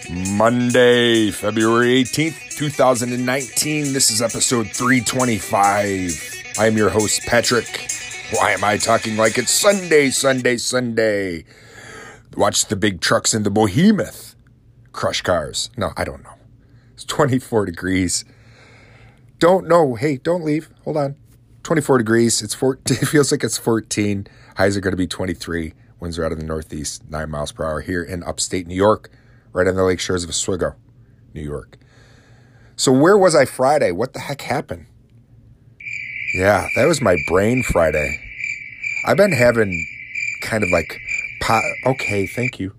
Monday, February 18th, 2019. This is episode 325. I am your host, Patrick. Why am I talking like it's Sunday? Watch the big trucks in the behemoth crush cars. No, I don't know. It's 24 degrees. Don't know. Hey, don't leave. Hold on. 24 degrees. It feels like it's 14. Highs are going to be 23. Winds are out of the northeast, 9 miles per hour here in upstate New York, right on the lake shores of Oswego, New York. So where was I Friday? What the heck happened? Yeah, that was my brain Friday. I've been having kind of like, okay, thank you.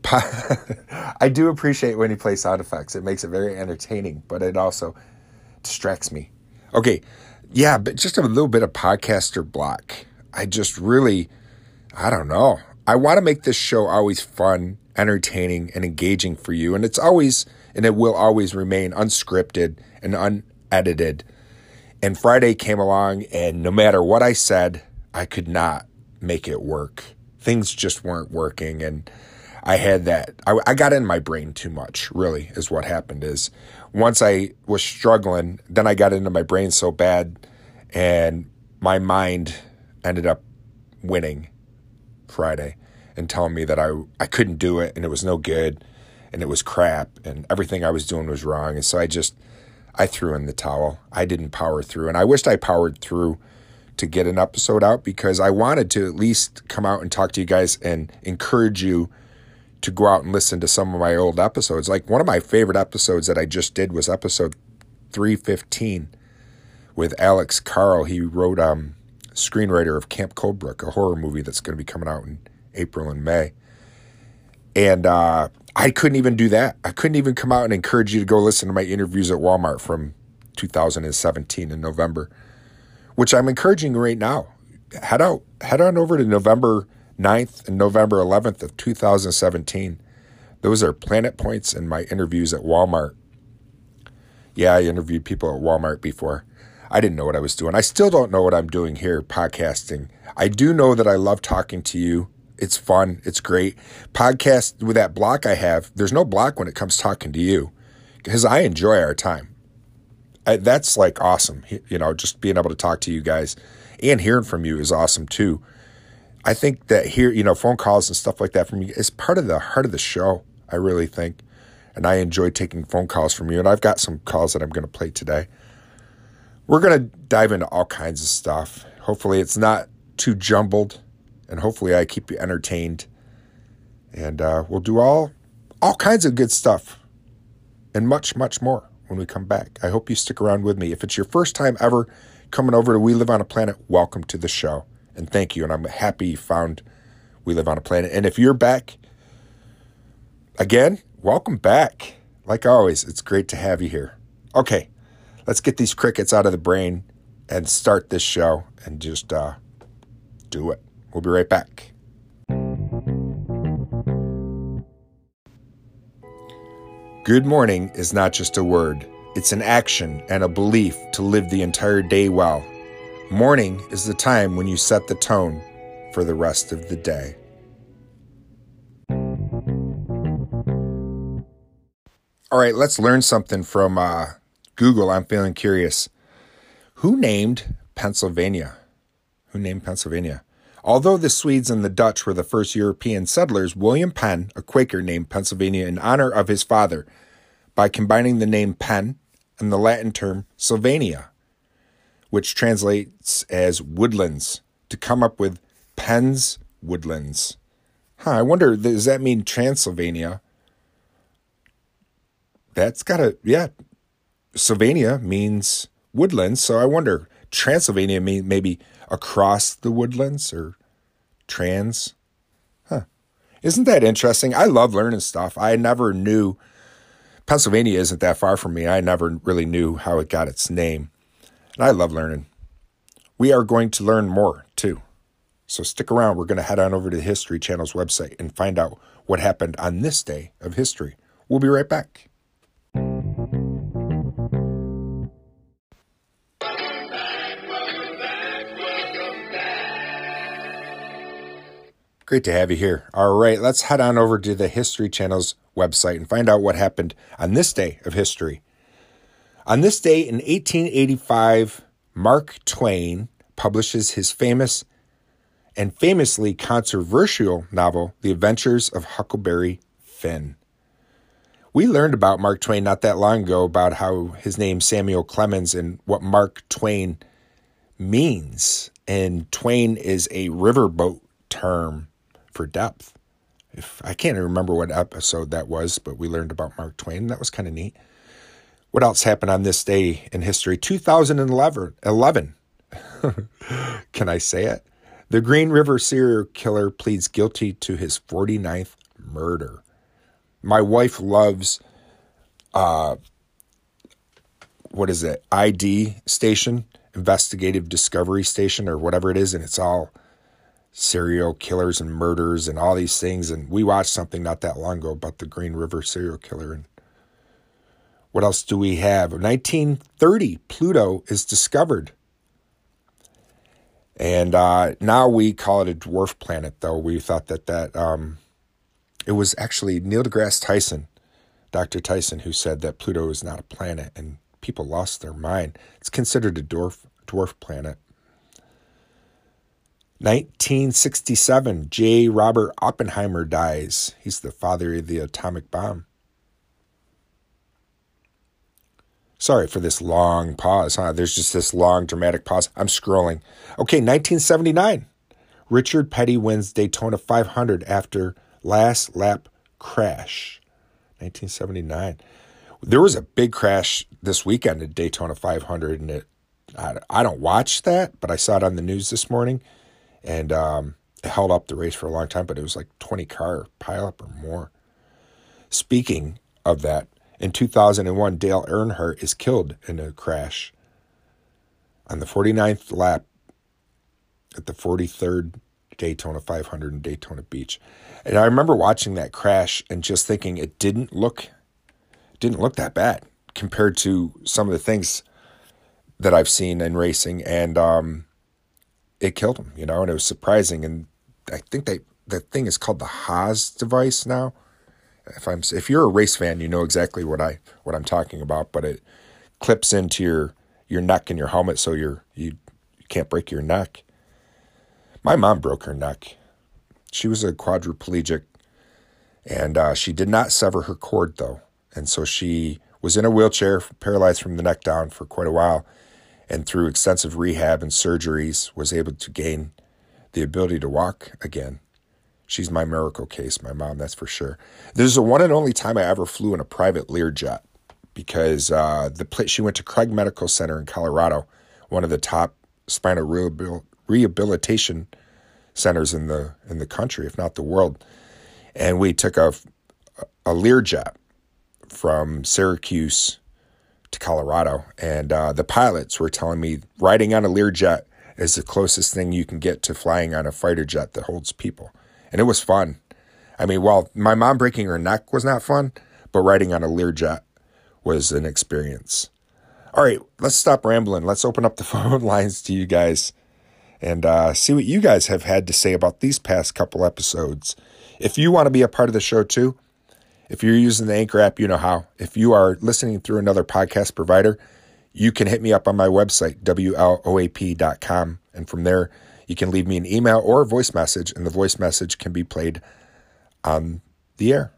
I do appreciate when you play sound effects. It makes it very entertaining, but it also distracts me. Okay, yeah, but just a little bit of podcaster block. I just really, I don't know. I want to make this show always fun, entertaining, and engaging for you. And it's always, and it will always remain unscripted and unedited. And Friday came along, and no matter what I said, I could not make it work. Things just weren't working. And I had that. I got in my brain too much, really, is what happened. Is once I was struggling, then I got into my brain so bad, and my mind ended up winning Friday and telling me that I couldn't do it, and it was no good, and it was crap, and everything I was doing was wrong. And so I threw in the towel. I didn't power through, and I wished I powered through to get an episode out, because I wanted to at least come out and talk to you guys and encourage you to go out and listen to some of my old episodes. Like one of my favorite episodes that I just did was episode 315 with Alex Carl. He wrote screenwriter of Camp Coldbrook, a horror movie that's going to be coming out in April and May. And I couldn't even do that. I couldn't even come out and encourage you to go listen to my interviews at Walmart from 2017 in November, which I'm encouraging you right now. Head on over to November 9th and November 11th of 2017. Those are Planet Points and my interviews at Walmart. Yeah, I interviewed people at Walmart before. I didn't know what I was doing. I still don't know what I'm doing here podcasting. I do know that I love talking to you. It's fun. It's great. Podcast with that block I have, there's no block when it comes talking to you, because I enjoy our time. That's like awesome. Just being able to talk to you guys and hearing from you is awesome too. I think that phone calls and stuff like that from you is part of the heart of the show, I really think. And I enjoy taking phone calls from you. And I've got some calls that I'm going to play today. We're going to dive into all kinds of stuff. Hopefully it's not too jumbled. And hopefully I keep you entertained. And we'll do all kinds of good stuff. And much, much more when we come back. I hope you stick around with me. If it's your first time ever coming over to We Live on a Planet, welcome to the show. And thank you. And I'm happy you found We Live on a Planet. And if you're back, again, welcome back. Like always, it's great to have you here. Okay, let's get these crickets out of the brain and start this show and just do it. We'll be right back. Good morning is not just a word. It's an action and a belief to live the entire day well. Morning is the time when you set the tone for the rest of the day. All right, let's learn something from Google. I'm feeling curious. Who named Pennsylvania? Although the Swedes and the Dutch were the first European settlers, William Penn, a Quaker, named Pennsylvania in honor of his father by combining the name Penn and the Latin term Sylvania, which translates as woodlands, to come up with Penn's Woodlands. I wonder, does that mean Transylvania? That's Sylvania means woodlands, so I wonder, Transylvania mean maybe across the woodlands or trans? Isn't that interesting? I love learning stuff. I never knew, Pennsylvania isn't that far from me. I never really knew how it got its name. And I love learning. We are going to learn more too. So stick around. We're going to head on over to the History Channel's website and find out what happened on this day of history. We'll be right back. Great to have you here. All right, let's head on over to the History Channel's website and find out what happened on this day of history. On this day in 1885, Mark Twain publishes his famous and famously controversial novel, The Adventures of Huckleberry Finn. We learned about Mark Twain not that long ago, about how his name Samuel Clemens and what Mark Twain means. And Twain is a riverboat term for depth. I can't remember what episode that was, but we learned about Mark Twain. That was kind of neat. What else happened on this day in history? 2011. Can I say it? The Green River serial killer pleads guilty to his 49th murder. My wife loves, ID station, Investigative Discovery Station, or whatever it is, and it's all serial killers and murders and all these things. And we watched something not that long ago about the Green River serial killer. And what else do we have? 1930, Pluto is discovered. And now we call it a dwarf planet, though. We thought that it was actually Neil deGrasse Tyson, Dr. Tyson, who said that Pluto is not a planet, and people lost their mind. It's considered a dwarf planet. 1967, J. Robert Oppenheimer dies. He's the father of the atomic bomb. Sorry for this long pause, huh? There's just this long dramatic pause. I'm scrolling. Okay, 1979. Richard Petty wins Daytona 500 after last lap crash. 1979. There was a big crash this weekend at Daytona 500, and I don't watch that, but I saw it on the news this morning, and it held up the race for a long time, but it was like 20-car pileup or more. Speaking of that, in 2001, Dale Earnhardt is killed in a crash on the 49th lap at the 43rd Daytona 500 in Daytona Beach. And I remember watching that crash and just thinking it didn't look that bad compared to some of the things that I've seen in racing. And it killed him, and it was surprising. And I think the thing is called the Haas device now. If you're a race fan, you know exactly what I'm talking about, but it clips into your neck and your helmet so you can't break your neck. My mom broke her neck. She was a quadriplegic, and she did not sever her cord, though. And so she was in a wheelchair, paralyzed from the neck down for quite a while, and through extensive rehab and surgeries was able to gain the ability to walk again. She's my miracle case, my mom, that's for sure. This is the one and only time I ever flew in a private Learjet, because she went to Craig Medical Center in Colorado, one of the top spinal rehabilitation centers in the country, if not the world. And we took a Learjet from Syracuse to Colorado, and the pilots were telling me riding on a Learjet is the closest thing you can get to flying on a fighter jet that holds people. And it was fun. I mean, while my mom breaking her neck was not fun, but riding on a Learjet was an experience. All right, let's stop rambling. Let's open up the phone lines to you guys and see what you guys have had to say about these past couple episodes. If you want to be a part of the show too, if you're using the Anchor app, you know how. If you are listening through another podcast provider, you can hit me up on my website, WLOAP.com. And from there, you can leave me an email or a voice message, and the voice message can be played on the air.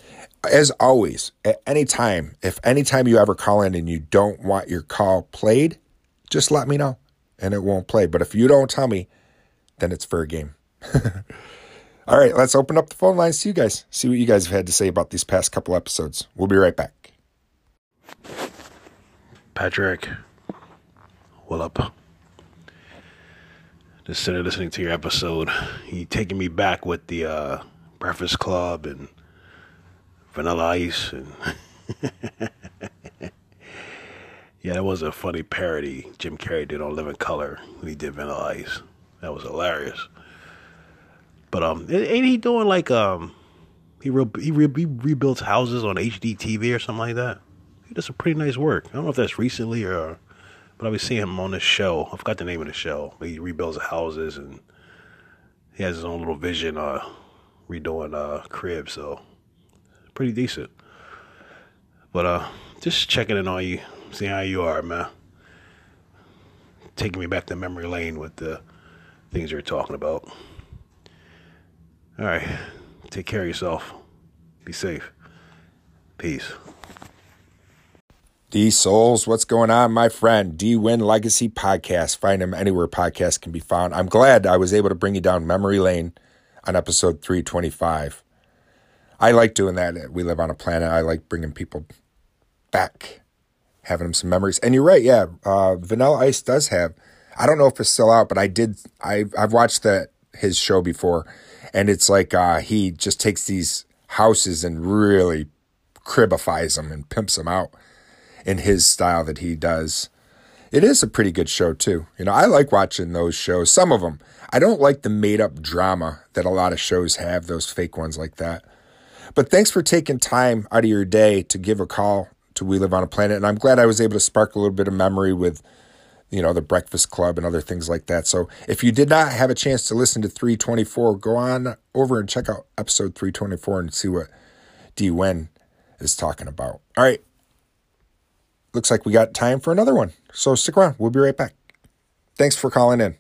As always, at any time you ever call in and you don't want your call played, just let me know, and it won't play. But if you don't tell me, then it's fair game. All right, let's open up the phone lines to you guys. See what you guys have had to say about these past couple episodes. We'll be right back. Patrick, what up? Just sitting listening to your episode. You taking me back with the Breakfast Club and Vanilla Ice. And yeah, that was a funny parody Jim Carrey did on Living Color when he did Vanilla Ice. That was hilarious. But ain't he doing like he rebuilds houses on HDTV or something like that? He does some pretty nice work. I don't know if that's recently but I was seeing him on this show. I forgot the name of the show, but he rebuilds houses, and he has his own little vision redoing crib, so pretty decent. But just checking in on you, seeing how you are, man. Taking me back to memory lane with the things you're talking about. All right, take care of yourself. Be safe. Peace. D Souls, what's going on, my friend? D-Win Legacy Podcast. Find him anywhere podcasts can be found. I'm glad I was able to bring you down memory lane on episode 325. I like doing that. We live on a planet. I like bringing people back, having them some memories. And you're right, yeah. Vanilla Ice does have. I don't know if it's still out, but I've watched his show before, and it's like he just takes these houses and really cribifies them and pimps them out in his style that he does. It is a pretty good show too. You know, I like watching those shows. Some of them. I don't like the made-up drama that a lot of shows have, those fake ones like that. But thanks for taking time out of your day to give a call to We Live on a Planet. And I'm glad I was able to spark a little bit of memory with, you know, the Breakfast Club and other things like that. So if you did not have a chance to listen to 324, go on over and check out episode 324 and see what D-Wen is talking about. All right. Looks like we got time for another one. So stick around. We'll be right back. Thanks for calling in.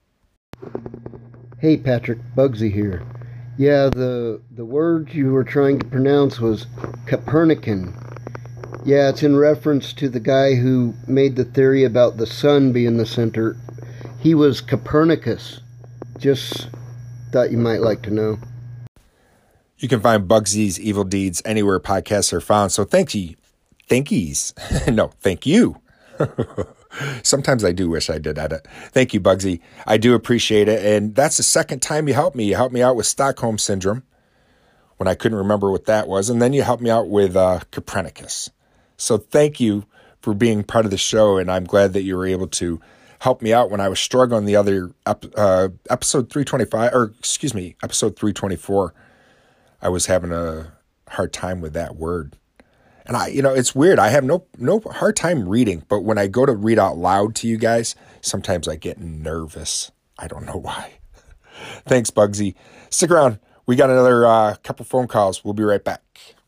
Hey, Patrick. Bugsy here. Yeah, the word you were trying to pronounce was Copernican. Yeah, it's in reference to the guy who made the theory about the sun being the center. He was Copernicus. Just thought you might like to know. You can find Bugsy's Evil Deeds anywhere podcasts are found. So thank you. No, thank you. Sometimes I do wish I did edit. Thank you, Bugsy. I do appreciate it. And that's the second time you helped me. You helped me out with Stockholm Syndrome when I couldn't remember what that was. And then you helped me out with Copernicus. So thank you for being part of the show. And I'm glad that you were able to help me out when I was struggling the other episode 325, or excuse me, episode 324. I was having a hard time with that word. And it's weird. I have no hard time reading, but when I go to read out loud to you guys, sometimes I get nervous. I don't know why. Thanks, Bugsy. Stick around. We got another couple phone calls. We'll be right back.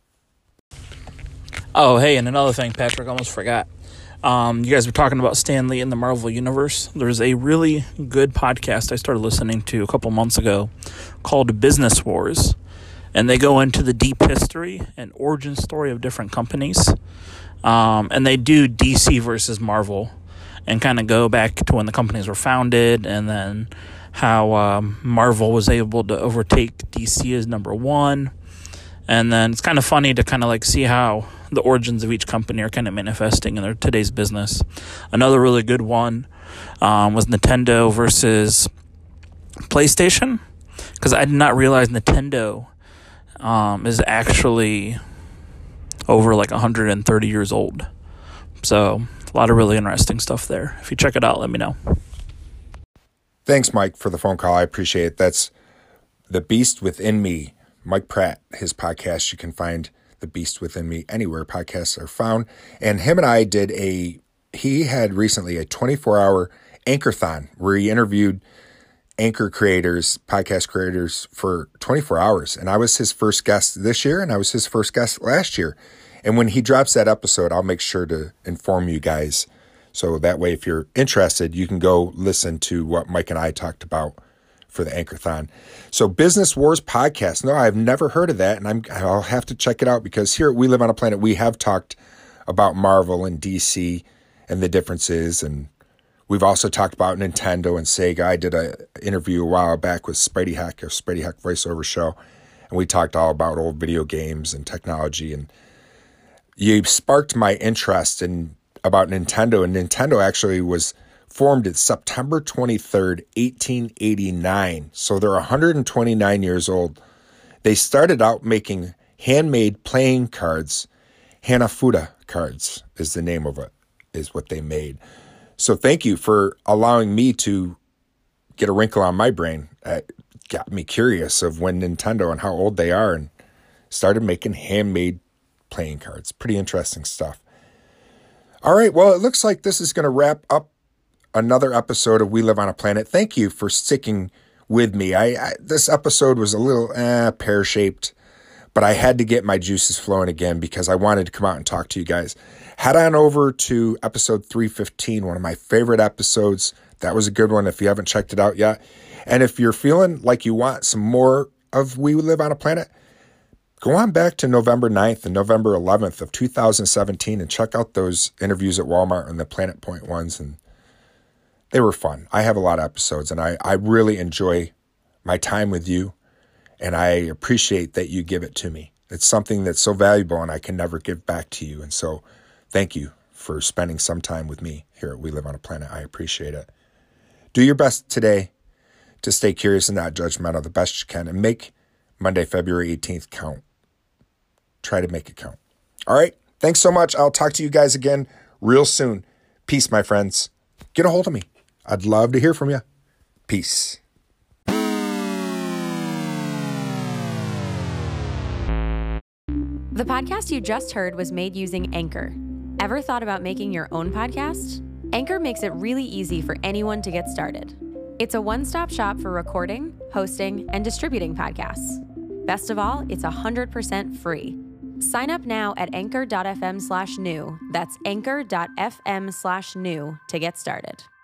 Oh, hey, and another thing, Patrick, I almost forgot. You guys were talking about Stan Lee in the Marvel Universe. There's a really good podcast I started listening to a couple months ago called Business Wars. And they go into the deep history and origin story of different companies. And they do DC versus Marvel and kind of go back to when the companies were founded and then how Marvel was able to overtake DC as number one. And then it's kind of funny to kind of like see how the origins of each company are kind of manifesting in their today's business. Another really good one was Nintendo versus PlayStation, because I did not realize Nintendo is actually over like 130 years old. So a lot of really interesting stuff there. If you check it out, let me know. Thanks, Mike, for the phone call. I appreciate it. That's The Beast Within Me. Mike Pratt, his podcast. You can find The Beast Within Me anywhere podcasts are found. And him and I he had recently a 24-hour Anchor-thon where he interviewed Anchor creators, podcast creators for 24 hours. And I was his first guest this year, and I was his first guest last year. And when he drops that episode, I'll make sure to inform you guys. So that way, if you're interested, you can go listen to what Mike and I talked about for the Anchor-thon. So Business Wars Podcast. No, I've never heard of that, and I'll have to check it out, because here at We Live on a Planet, we have talked about Marvel and DC and the differences, and we've also talked about Nintendo and Sega. I did an interview a while back with Spidey Hack, a Spidey Hack voiceover show, and we talked all about old video games and technology. And you sparked my interest about Nintendo. And Nintendo actually was formed in September 23rd, 1889. So they're 129 years old. They started out making handmade playing cards. Hanafuda cards is the name of it, is what they made. So thank you for allowing me to get a wrinkle on my brain. It got me curious of when Nintendo and how old they are, and started making handmade playing cards. Pretty interesting stuff. All right, well, it looks like this is going to wrap up another episode of We Live on a Planet. Thank you for sticking with me. This episode was a little pear-shaped, but I had to get my juices flowing again because I wanted to come out and talk to you guys. Head on over to episode 315, one of my favorite episodes. That was a good one if you haven't checked it out yet. And if you're feeling like you want some more of We Live on a Planet, go on back to November 9th and November 11th of 2017 and check out those interviews at Walmart and the Planet Point ones. And they were fun. I have a lot of episodes, and I really enjoy my time with you, and I appreciate that you give it to me. It's something that's so valuable, and I can never give back to you. And so thank you for spending some time with me here at We Live on a Planet. I appreciate it. Do your best today to stay curious and not judgmental the best you can, and make Monday, February 18th count. Try to make it count. All right. Thanks so much. I'll talk to you guys again real soon. Peace, my friends. Get a hold of me. I'd love to hear from you. Peace. The podcast you just heard was made using Anchor. Ever thought about making your own podcast? Anchor makes it really easy for anyone to get started. It's a one-stop shop for recording, hosting, and distributing podcasts. Best of all, it's 100% free. Sign up now at anchor.fm/new. That's anchor.fm/new to get started.